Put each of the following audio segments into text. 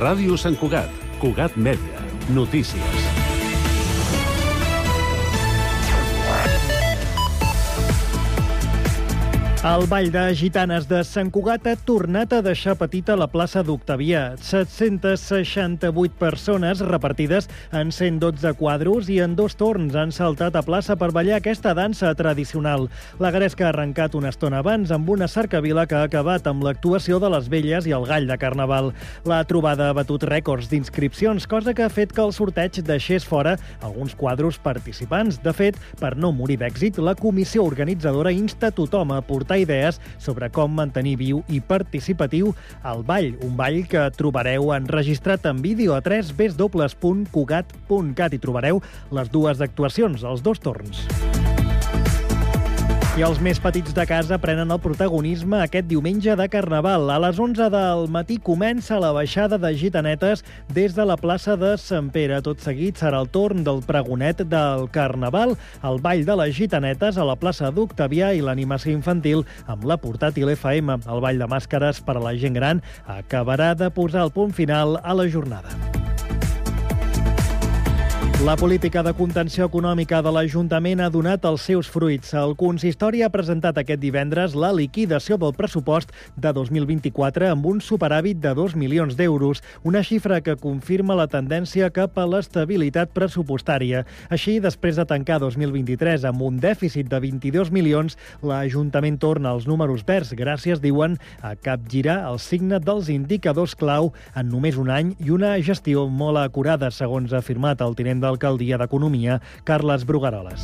Ràdio Sant Cugat, Cugat Mèdia, notícies. El Ball de Gitanes de Sant Cugat ha tornat a deixar petita la plaça d'Octavià. 768 persones repartides en 112 quadros i en 2 torns han saltat a plaça per ballar aquesta dansa tradicional. La gresca ha arrencat una estona abans amb una cercavila que ha acabat amb l'actuació de les velles i el gall de Carnaval. La trobada ha batut rècords d'inscripcions, cosa que ha fet que el sorteig deixés fora alguns quadros participants. De fet, per no morir d'èxit, la comissió organitzadora insta tothom a portar idees sobre com mantenir viu i participatiu el ball, un ball que trobareu enregistrat en vídeo a www.cugat.cat. Hi trobareu les 2 actuacions, els 2 torns. I els més petits de casa prenen el protagonisme aquest diumenge de Carnaval. A les 11 del matí comença la baixada de gitanetes des de la plaça de Sant Pere. Tot seguit serà el torn del pregonet del Carnaval, el ball de les gitanetes a la plaça d'Octavià i l'animació infantil amb la portàtil FM. El ball de màscares per a la gent gran acabarà de posar el punt final a la jornada. La política de contenció econòmica de l'Ajuntament ha donat els seus fruits. El consistori ha presentat aquest divendres la liquidació del pressupost de 2024 amb un superàvit de 2 milions d'euros, una xifra que confirma la tendència cap a l'estabilitat pressupostària. Així, després de tancar 2023 amb un dèficit de 22 milions, l'Ajuntament torna als números verds gràcies, diuen, a capgirar el signe dels indicadors clau en només un any i una gestió molt acurada, segons ha afirmat el tinent d'alcaldia d'Economia, Carles Brugueroles.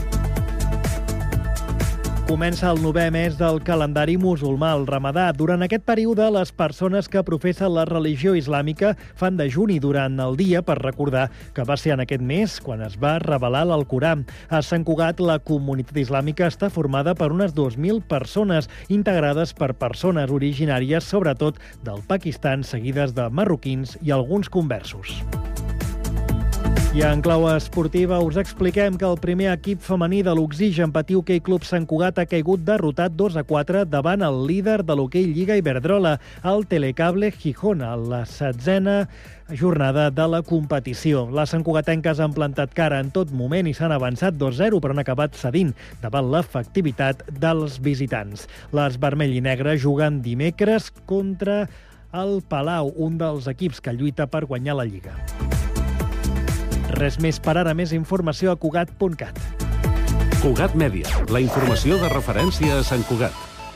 Comença el 9è mes del calendari musulmà, el Ramadà. Durant aquest període, les persones que professen la religió islàmica fan dejuni durant el dia per recordar que va ser en aquest mes quan es va revelar l'Alcorà. A Sant Cugat, la comunitat islàmica està formada per unes 2.000 persones, integrades per persones originàries, sobretot del Pakistan, seguides de marroquins i alguns conversos. I en clau esportiva us expliquem que el primer equip femení de l'Oxigen Patí Hoquei Club Sant Cugat ha caigut derrotat 2-4 davant el líder de l'Hoquei Lliga Iberdrola, el Telecable Gijón, a la 16a jornada de la competició. Les santcugatenques han plantat cara en tot moment i s'han avançat 2-0, però han acabat cedint davant l'efectivitat dels visitants. Les vermell i negre juguen dimecres contra el Palau, un dels equips que lluita per guanyar la Lliga. Res més per ara, més informació a Cugat.cat. Cugat Mèdia, la informació de referència a Sant Cugat.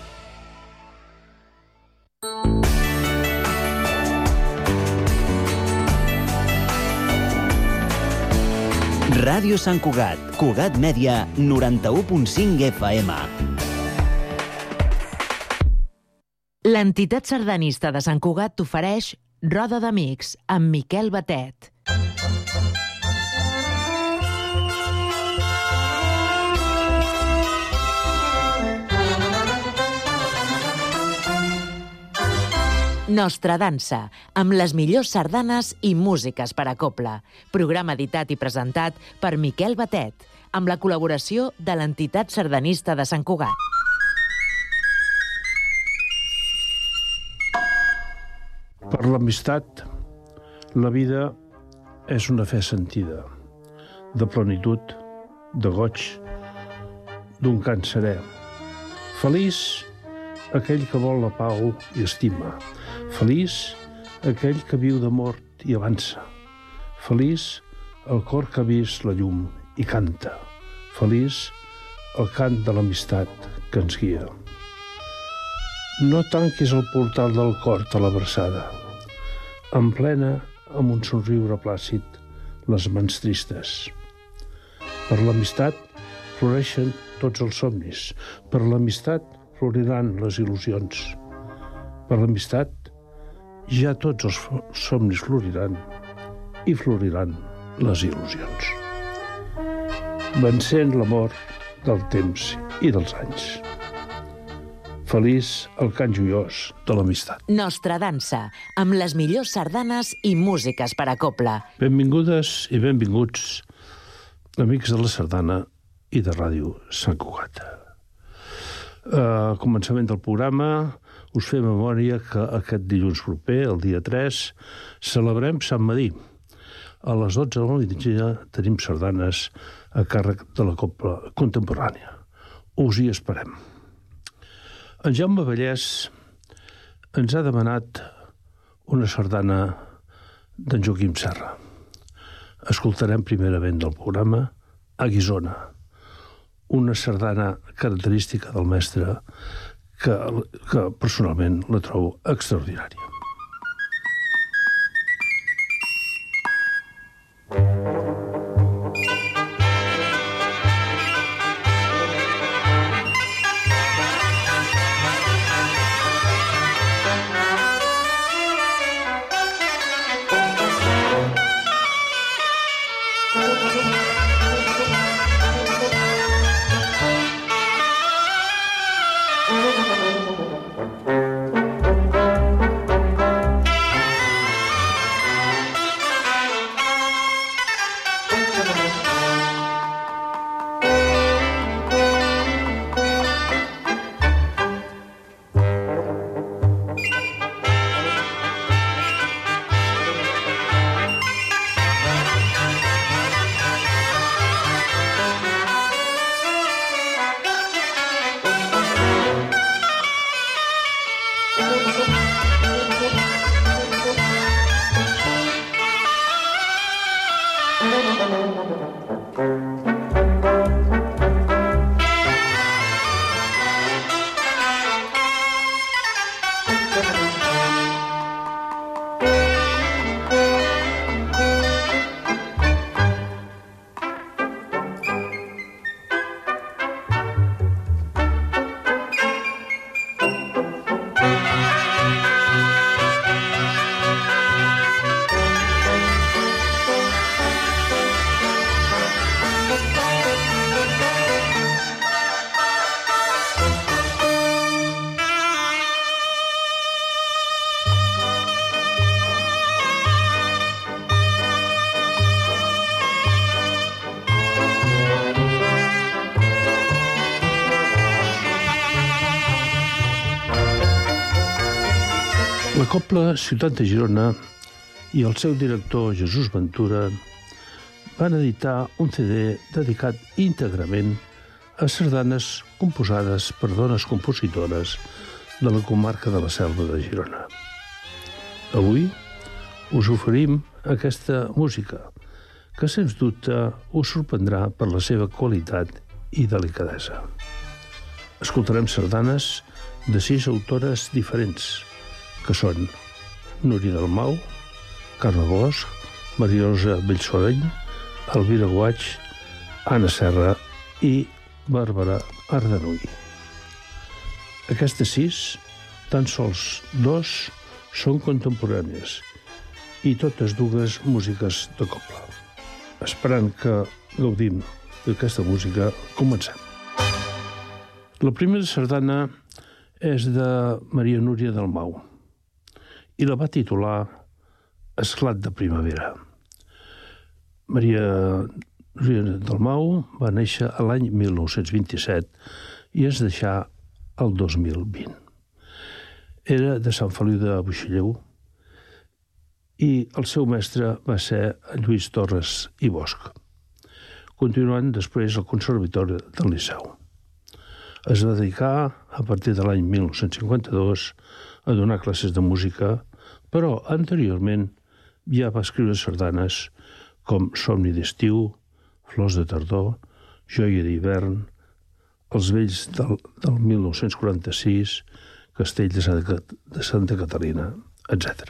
Ràdio Sant Cugat, Cugat Mèdia, 91.5 FM. L'entitat sardanista de Sant Cugat t'ofereix Roda d'Amics amb Miquel Batet. Nostra dansa, amb les millors sardanes i músiques per a cobla. Programa editat i presentat per Miquel Batet, amb la col·laboració de l'entitat sardanista de Sant Cugat. Per l'amistat, la vida és una fe sentida, de plenitud, de goig, d'un cant serè. Feliç aquell que vol la pau i estima. Feliç aquell que viu d'amor i avança. Feliç el cor que ha vist la llum i canta. Feliç el cant de l'amistat que ens guia. No tanquis el portal del cor a l'abraçada. Emplena amb un somriure plàcid les mans tristes. Per l'amistat floreixen tots els somnis. Per l'amistat floriran les il·lusions. Per l'amistat ja tots els somnis floriran i floriran les il·lusions. Vencent l'amor del temps i dels anys. Feliç el cant joiós de l'amistat. Nostra dansa, amb les millors sardanes i músiques per a cobla. Benvingudes i benvinguts, amics de la sardana i de Ràdio Sant Cugat. Al començament del programa us fer memòria que aquest dilluns proper, el dia 3, celebrem Sant Madí. A les 12 de la migdia tenim sardanes a càrrec de la Cobla Contemporània. Us hi esperem. En Jaume Vallès ens ha demanat una sardana d'en Joaquim Serra. Escoltarem primerament del programa A Guissona, una sardana característica del mestre que personalment la trobo extraordinària. La Cobla Ciutat de Girona i el seu director Jesús Ventura van editar un CD dedicat íntegrament a sardanes composades per dones compositores de la comarca de la Selva de Girona. Avui us oferim aquesta música, que sens dubte us sorprendrà per la seva qualitat i delicadesa. Escoltarem sardanes de 6 autores diferents, que són Núria Dalmau, Carme Bosch, Maria Rosa Bellsoreny, Elvira Guaig, Anna Serra i Bàrbara Ardanuy. Aquestes 6, tan sols 2 són contemporànies i totes dues músiques de cobla. Esperant que gaudim d'aquesta música, comencem. La primera sardana és de Maria Núria Dalmau i la va titular Esclat de primavera. Maria Núria Dalmau va néixer a l'any 1927 i es deixà el 2020. Era de Sant Feliu de Buixalleu i el seu mestre va ser Lluís Torres i Bosch, continuant després al Conservatori del Liceu. Es va dedicar, a partir de l'any 1952, a donar classes de música, però anteriorment ja va escriure sardanes com Somni d'estiu, Flors de tardor, Joia d'hivern, Els vells del 1946, Castell de Santa Caterina, etc.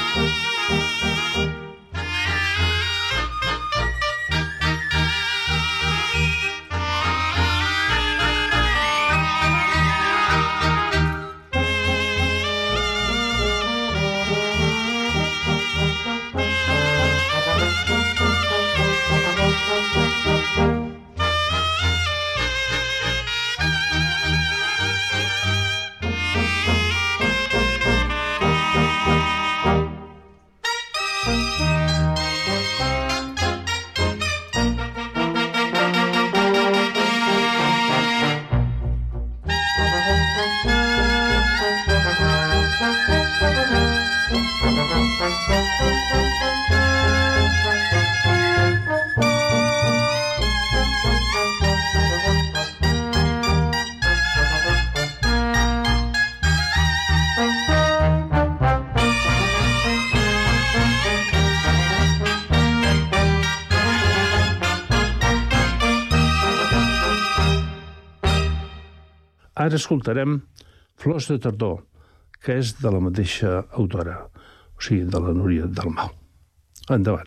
Ara escoltarem Flors de tardor, que és de la mateixa autora, o sigui, de la Núria Dalmau. Endavant.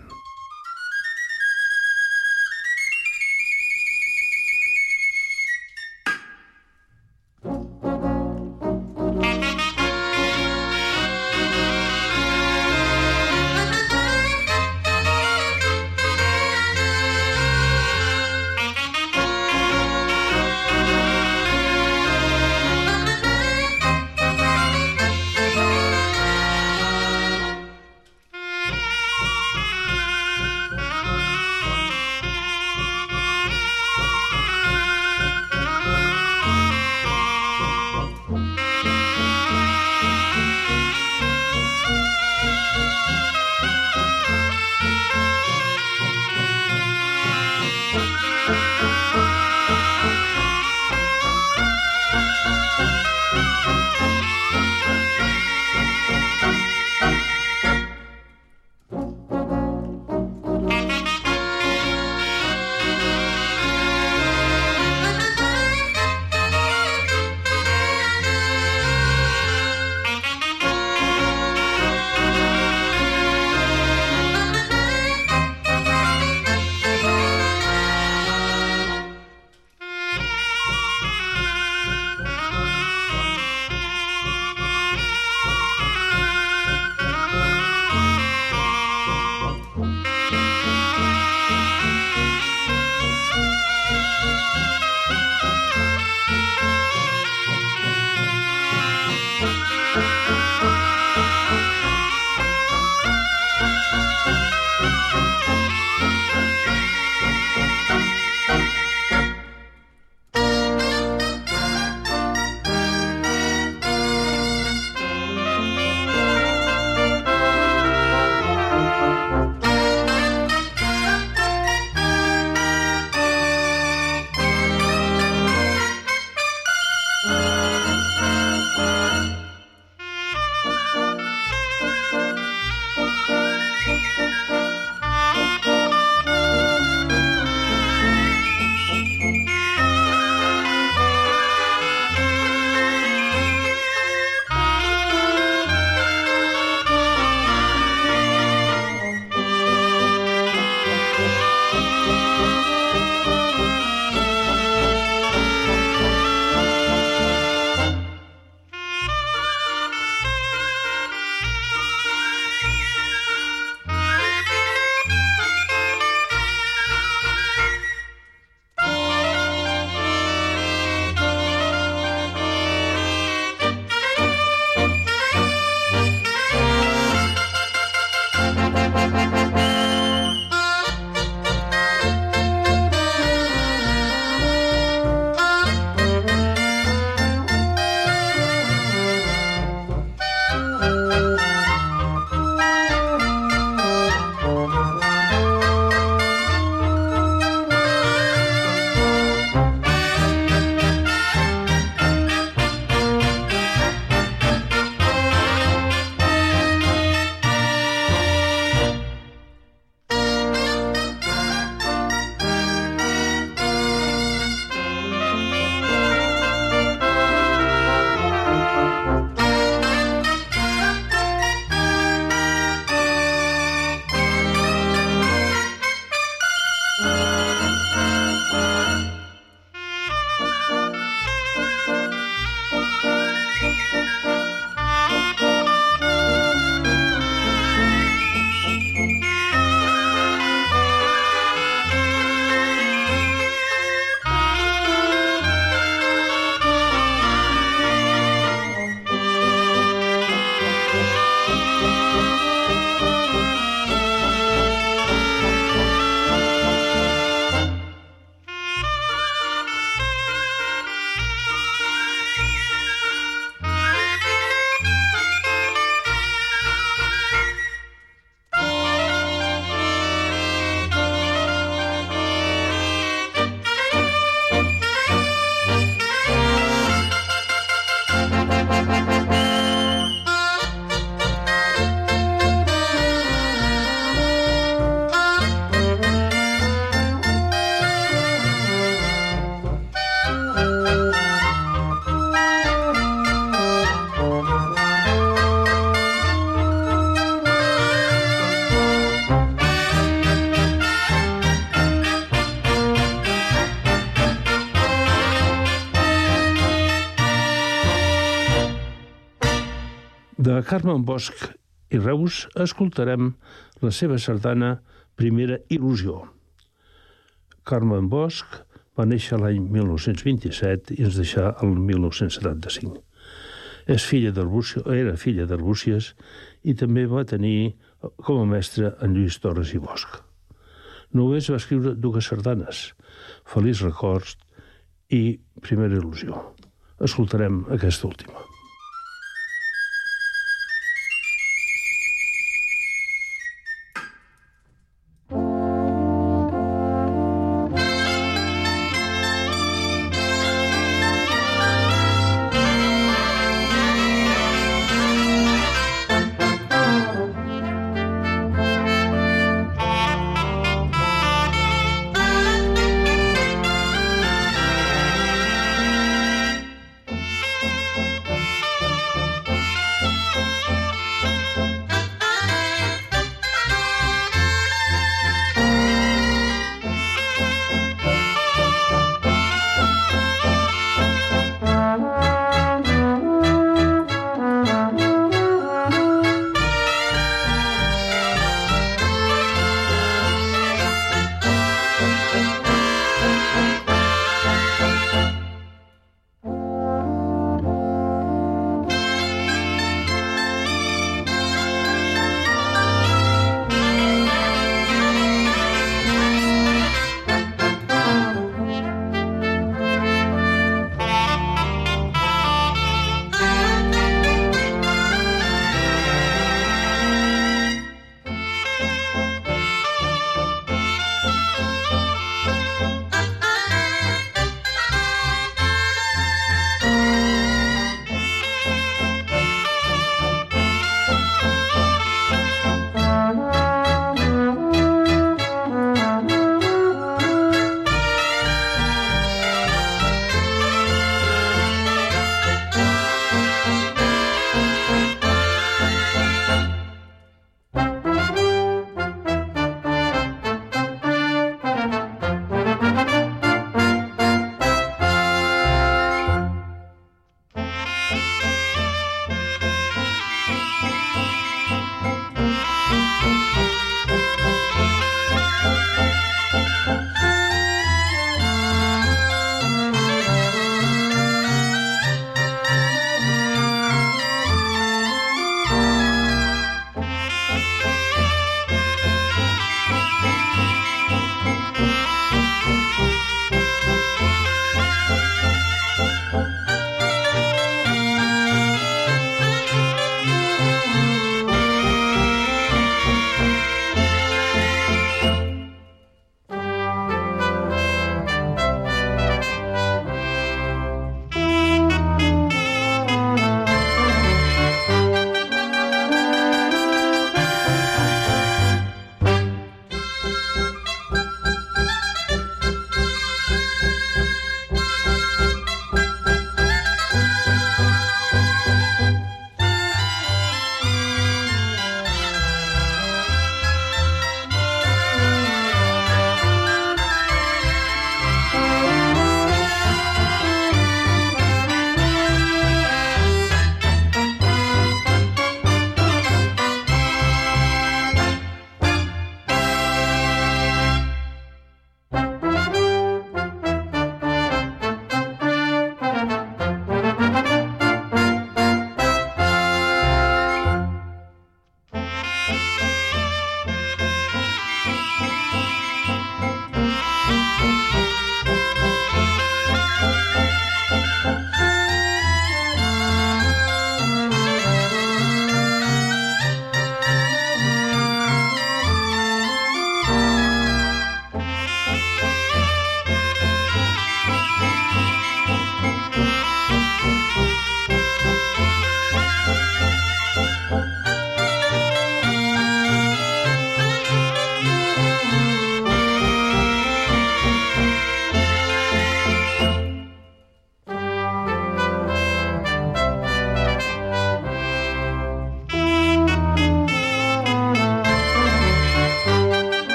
De Carmen Bosch i Reus escoltarem la seva sardana Primera Il·lusió. Carmen Bosch va néixer l'any 1927 i ens deixà el 1975. Era filla d'Arbúcies i també va tenir com a mestre en Lluís Torres i Bosch. Només va escriure 2 sardanes, Feliç records i Primera il·lusió. Escoltarem aquesta última.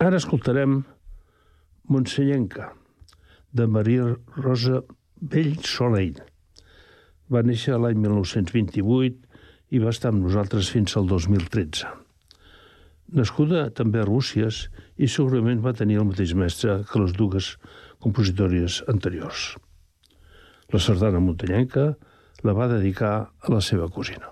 Ara escoltarem Montsellenca, de Maria Rosa Bell Soleil. Va néixer l'any 1928 i va estar amb nosaltres fins al 2013. Nascuda també a Rússies i segurament va tenir el mateix mestre que les dues compositores anteriors. La sardana muntanyenca la va dedicar a la seva cosina.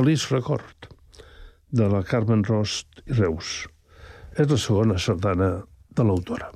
Feliç record, de la Carmen Ros i Reus. És la segona sardana de l'autora.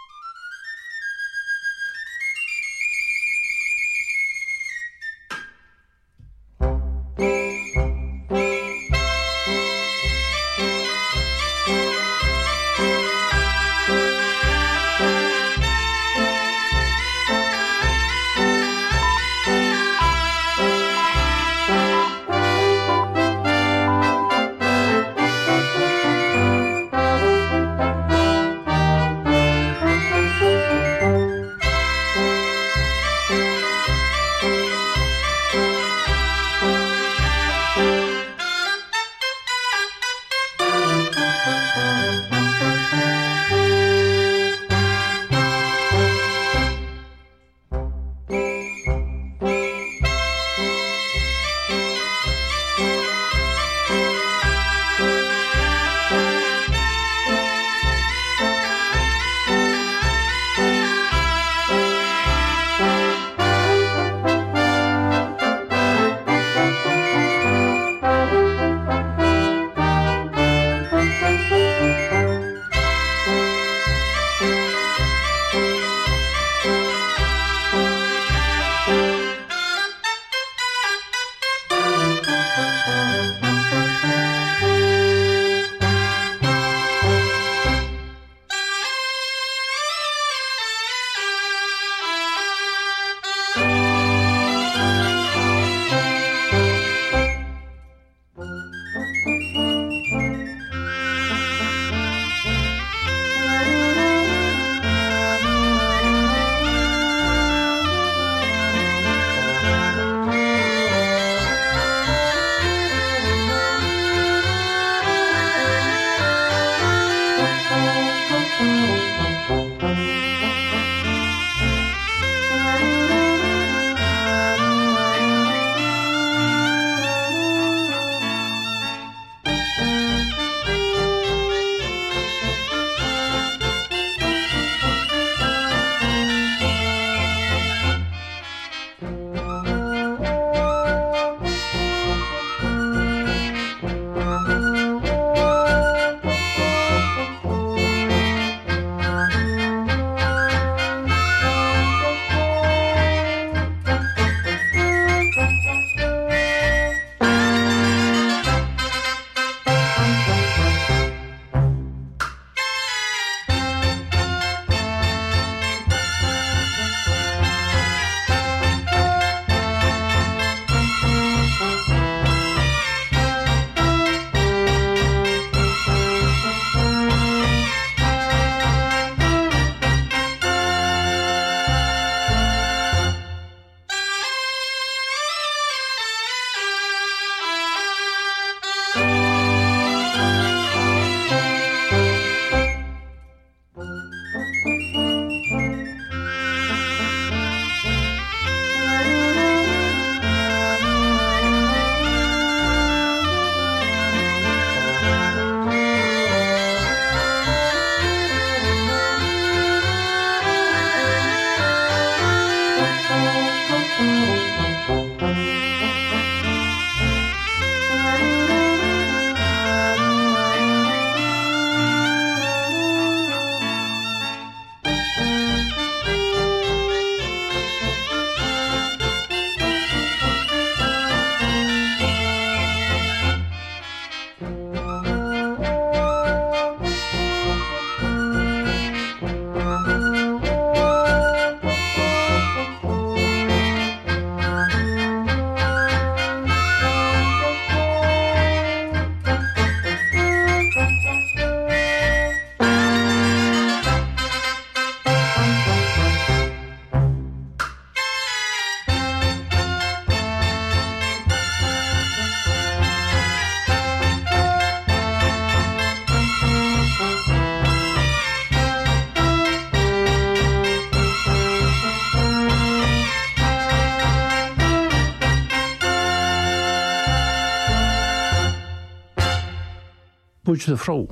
Puig de Frou,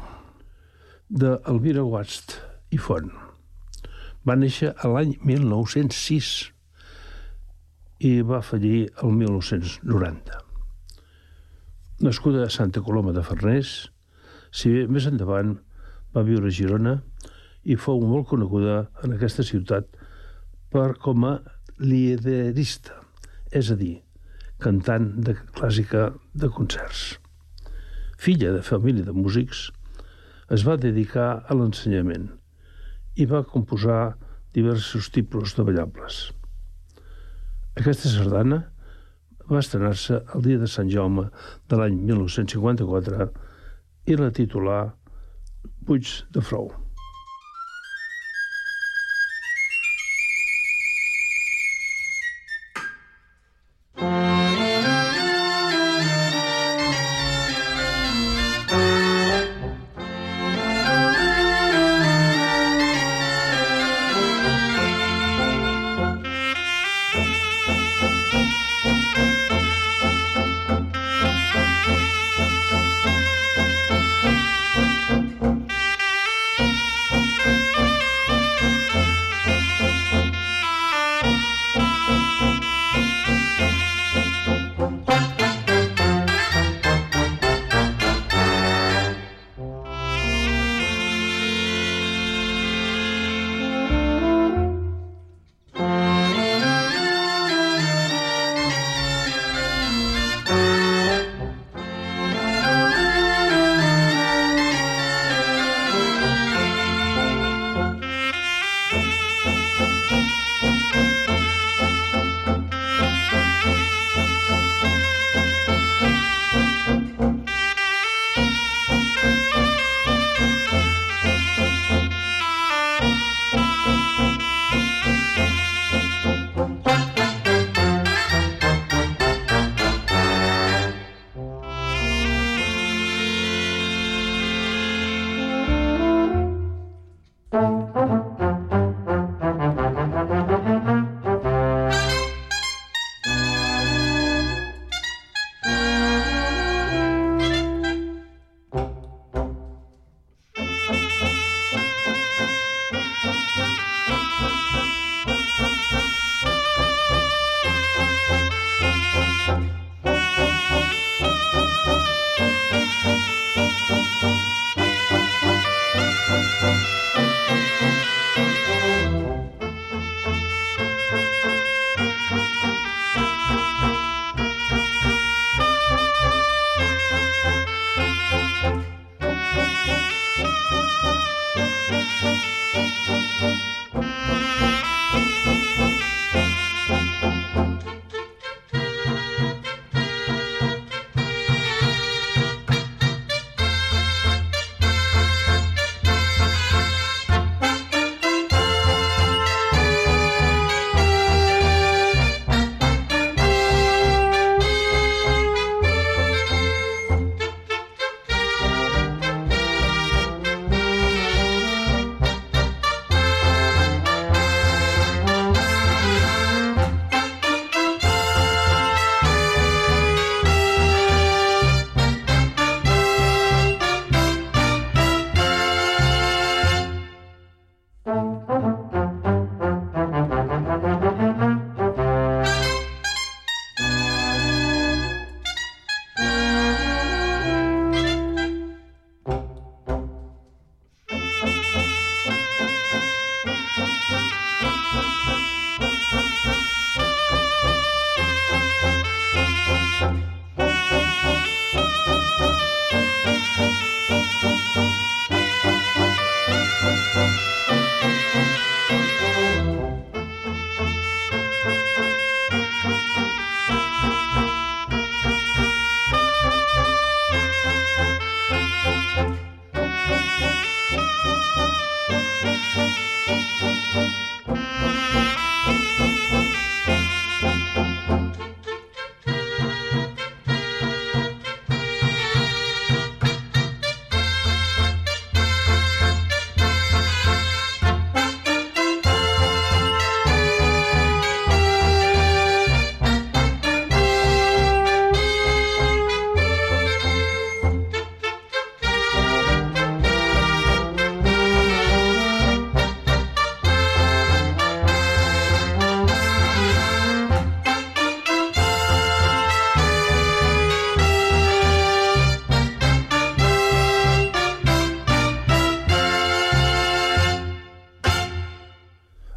d'Elvira Guast i Font. Va néixer a l'any 1906 i va fallir el 1990. Nascuda a Santa Coloma de Farners, si bé més endavant va viure a Girona i fou molt coneguda en aquesta ciutat com a liederista, és a dir, cantant de clàssica de concerts. Filla de família de músics, es va dedicar a l'ensenyament i va composar diversos tipus de ballables. Aquesta sardana va estrenar-se el dia de Sant Jaume de l'any 1954 i la titulà Puig de Frou.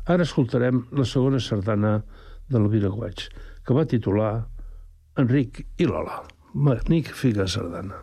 Ara escoltarem la segona sardana de l'Elvira Guaig, que va titular Enric i Lola. Magnífica sardana.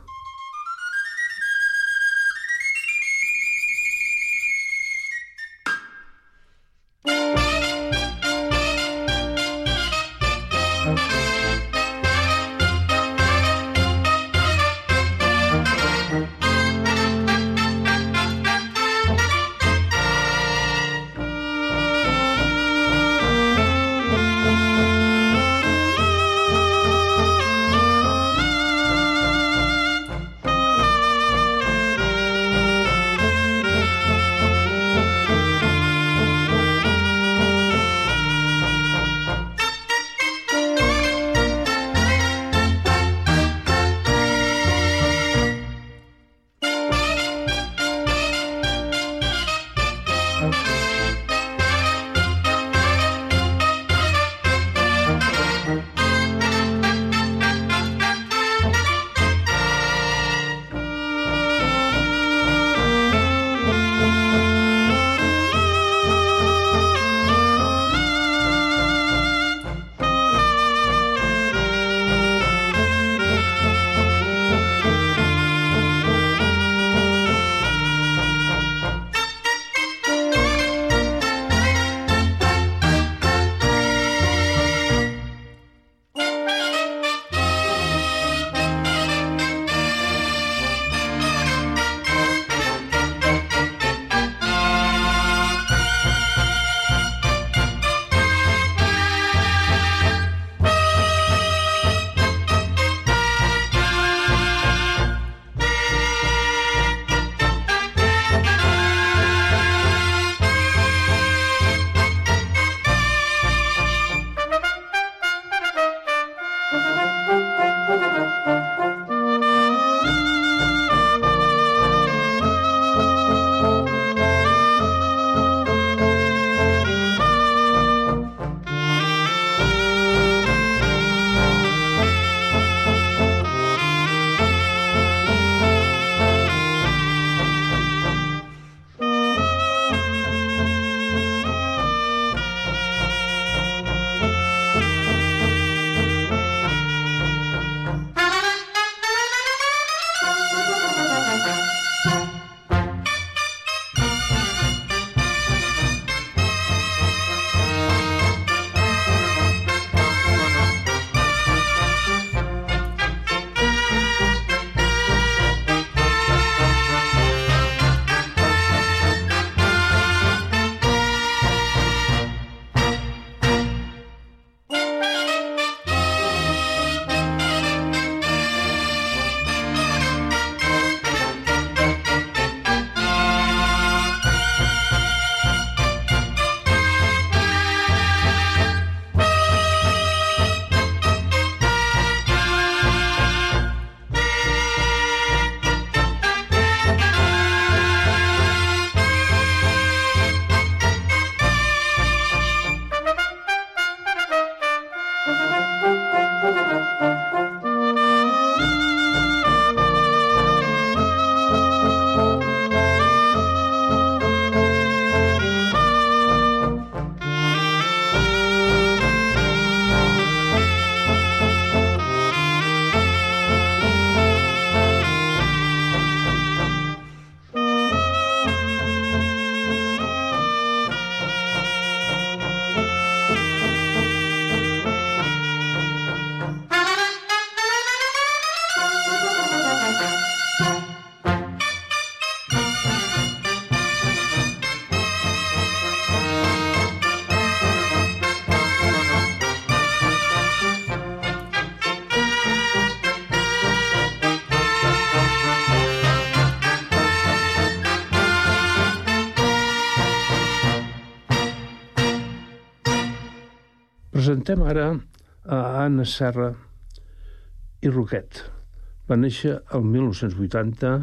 Presentem ara a Anna Serra i Roquet. Va néixer el 1980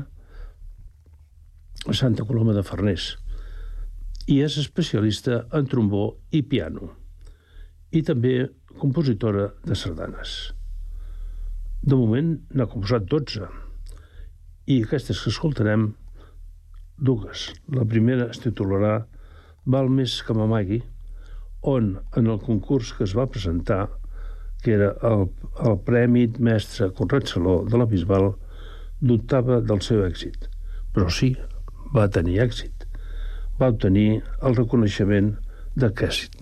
a Santa Coloma de Farners i és especialista en trombó i piano i també compositora de sardanes. De moment n'ha composat 12 i aquestes que escoltarem, dues. La primera es titularà Val més que m'amagui, on en el concurs que es va presentar, que era el Premi Mestre Conrad Saló de la Bisbal, dubtava del seu èxit. Però sí, va tenir èxit. Va obtenir el reconeixement d'aquest èxit.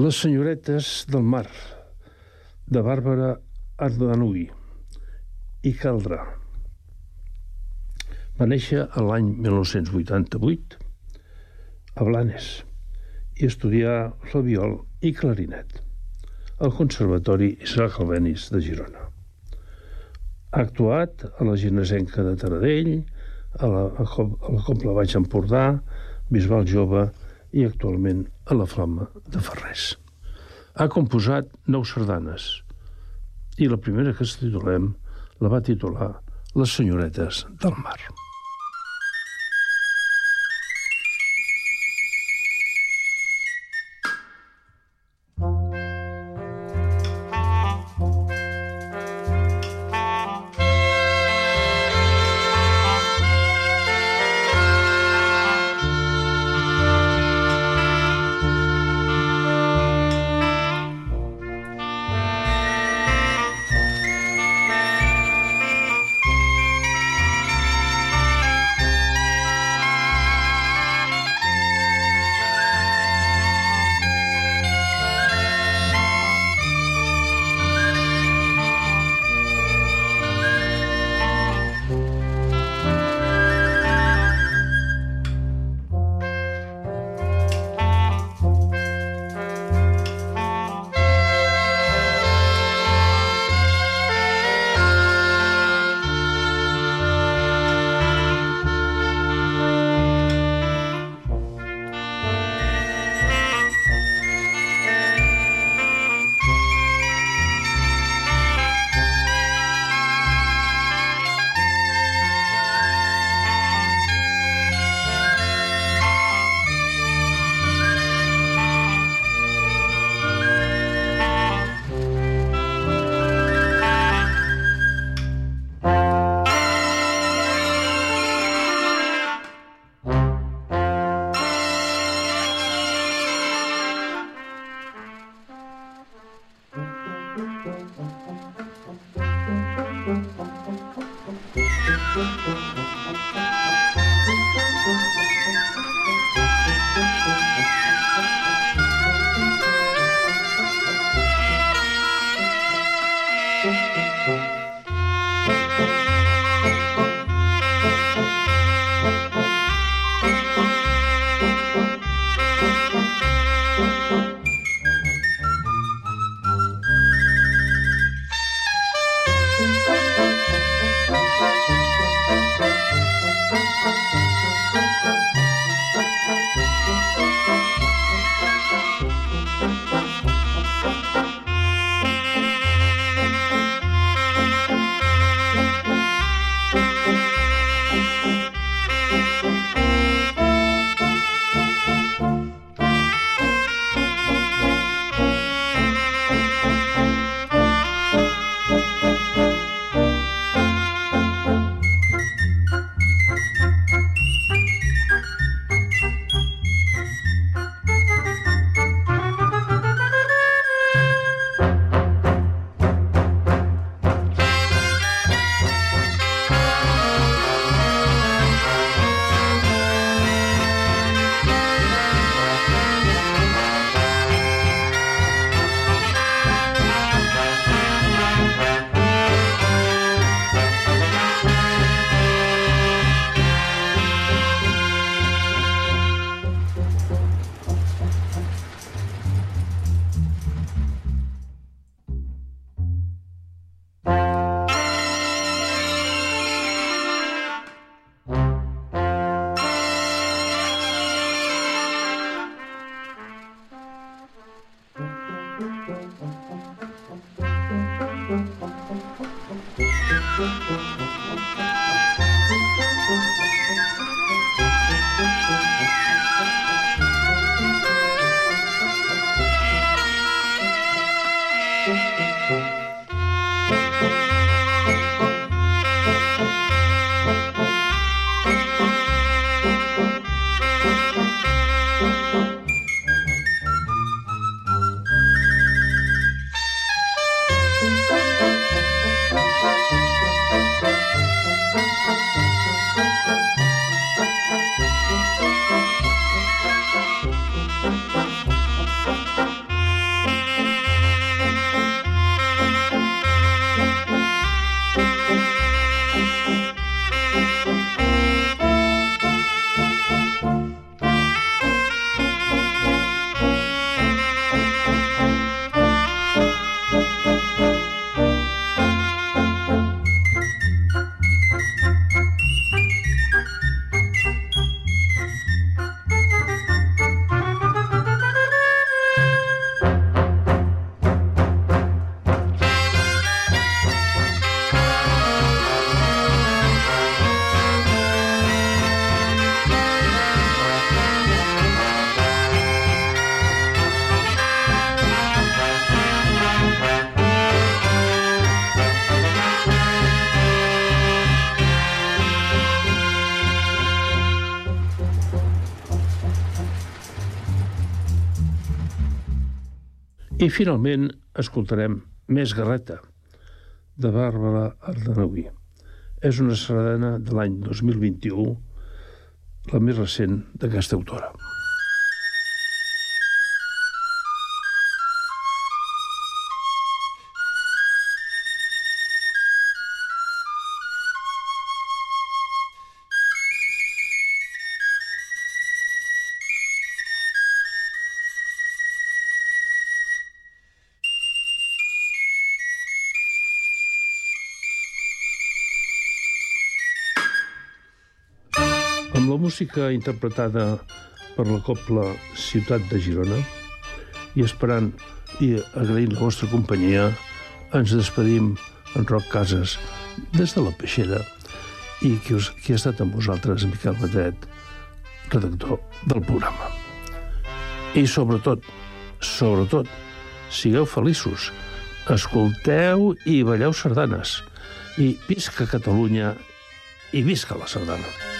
Les senyoretes del mar, de Bàrbara Ardanuy i Caldrà. Va néixer l'any 1988 a Blanes i estudià flabiol i clarinet al Conservatori Isaac Albéniz de Girona. Ha actuat a la Ginesenca de Taradell, a la Cobla Baix Empordà, Bisbal Jove i actualment a la Flama de Ferrers. Ha composat 9 sardanes i la primera que titulem la va titular Les senyoretes del mar. I finalment escoltarem Més Garreta, de Bàrbara Ardanauí. És una sardana de l'any 2021, la més recent d'aquesta autora. Amb la música interpretada per la Cobla Ciutat de Girona i esperant i agraint la vostra companyia, ens despedim en Roc Casas des de la Peixera i qui ha estat amb vosaltres, Miquel Batet, redactor del programa. I sobretot, sigueu feliços, escolteu i balleu sardanes, i visca Catalunya i visca la sardana.